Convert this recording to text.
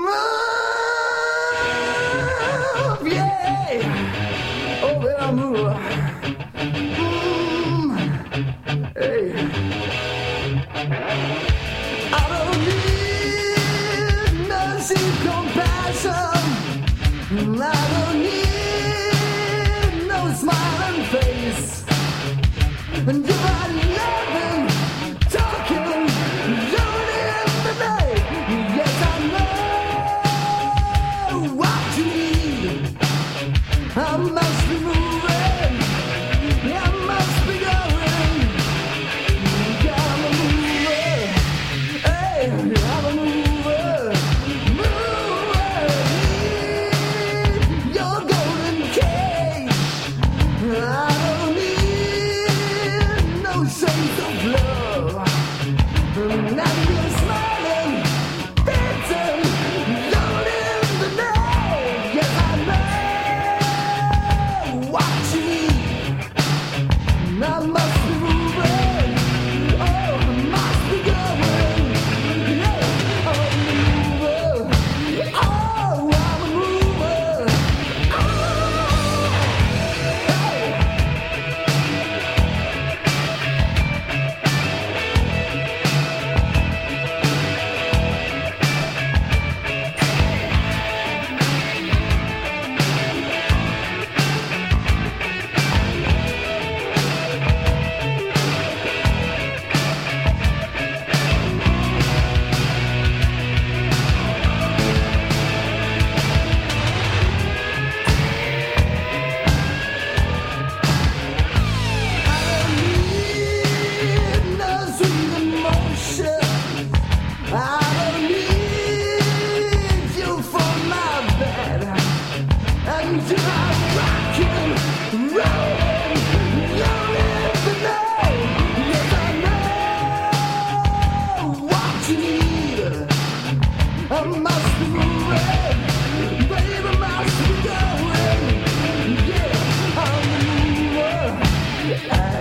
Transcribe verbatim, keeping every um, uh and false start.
Move, yeah. Oh, baby, move. Mm, hey. I don't need mercy, compassion. I don't need no smiling face. And you're not loving, talking, lonely in the night. Yes, I know what you need. I must be moving. I must be going. I'm a mover. Hey, I'm a mover. Mover. Need your golden cage. I don't need no sense of love. Now you're smiling, dancing, lonely in the night. Yes, I know what you need. I must be moving. Oh, I must be going. Yeah, I'm a mover. Oh, I'm a mover. Oh, hey. I must be moving, baby, must be going. Yeah, I'm a mover.